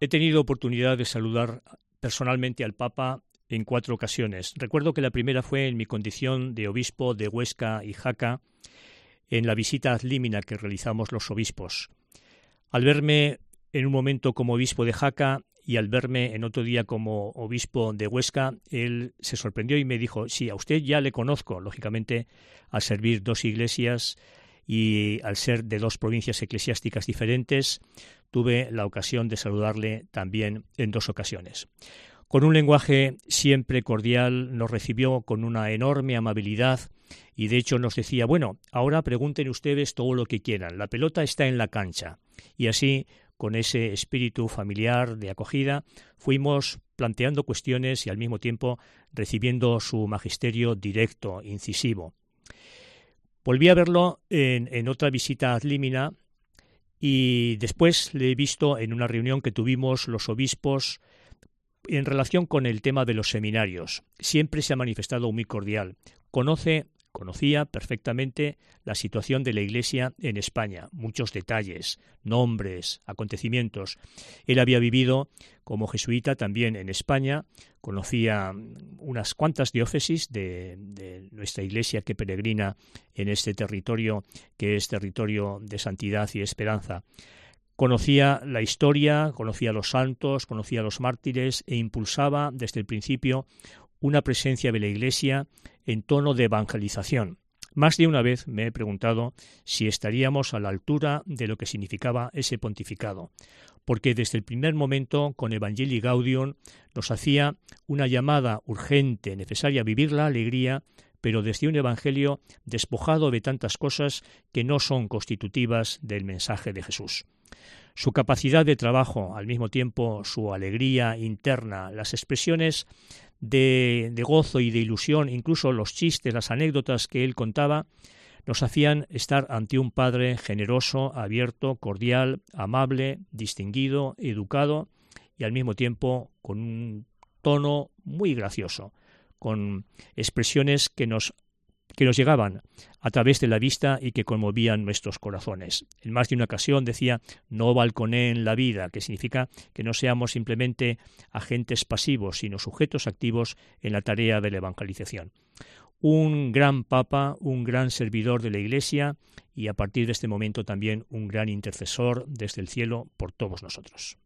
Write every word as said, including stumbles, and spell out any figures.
He tenido oportunidad de saludar personalmente al Papa en cuatro ocasiones. Recuerdo que la primera fue en mi condición de obispo de Huesca y Jaca, en la visita ad limina que realizamos los obispos. Al verme en un momento como obispo de Jaca y al verme en otro día como obispo de Huesca, él se sorprendió y me dijo: sí, a usted ya le conozco, lógicamente, al servir dos iglesias y al ser de dos provincias eclesiásticas diferentes, tuve la ocasión de saludarle también en dos ocasiones. Con un lenguaje siempre cordial, nos recibió con una enorme amabilidad y de hecho nos decía: bueno, ahora pregunten ustedes todo lo que quieran, la pelota está en la cancha. Y así, con ese espíritu familiar de acogida, fuimos planteando cuestiones y al mismo tiempo recibiendo su magisterio directo, incisivo. Volví a verlo en, en otra visita ad limina y después le he visto en una reunión que tuvimos los obispos en relación con el tema de los seminarios. Siempre se ha manifestado muy cordial. Conoce, conocía perfectamente la situación de la Iglesia en España, muchos detalles, nombres, acontecimientos. Él había vivido como jesuita también en España, conocía unas cuantas diócesis de, de nuestra Iglesia que peregrina en este territorio que es territorio de santidad y esperanza. Conocía la historia, conocía a los santos, conocía a los mártires e impulsaba desde el principio una presencia de la Iglesia en tono de evangelización. Más de una vez me he preguntado si estaríamos a la altura de lo que significaba ese pontificado, porque desde el primer momento con Evangelii Gaudium nos hacía una llamada urgente, necesaria a vivir la alegría, pero desde un evangelio despojado de tantas cosas que no son constitutivas del mensaje de Jesús. Su capacidad de trabajo, al mismo tiempo su alegría interna, las expresiones de, de gozo y de ilusión, incluso los chistes, las anécdotas que él contaba, nos hacían estar ante un padre generoso, abierto, cordial, amable, distinguido, educado y al mismo tiempo con un tono muy gracioso, con expresiones que nos que nos llegaban a través de la vista y que conmovían nuestros corazones. En más de una ocasión decía: no balconeen la vida, que significa que no seamos simplemente agentes pasivos, sino sujetos activos en la tarea de la evangelización. Un gran papa, un gran servidor de la Iglesia y a partir de este momento también un gran intercesor desde el cielo por todos nosotros.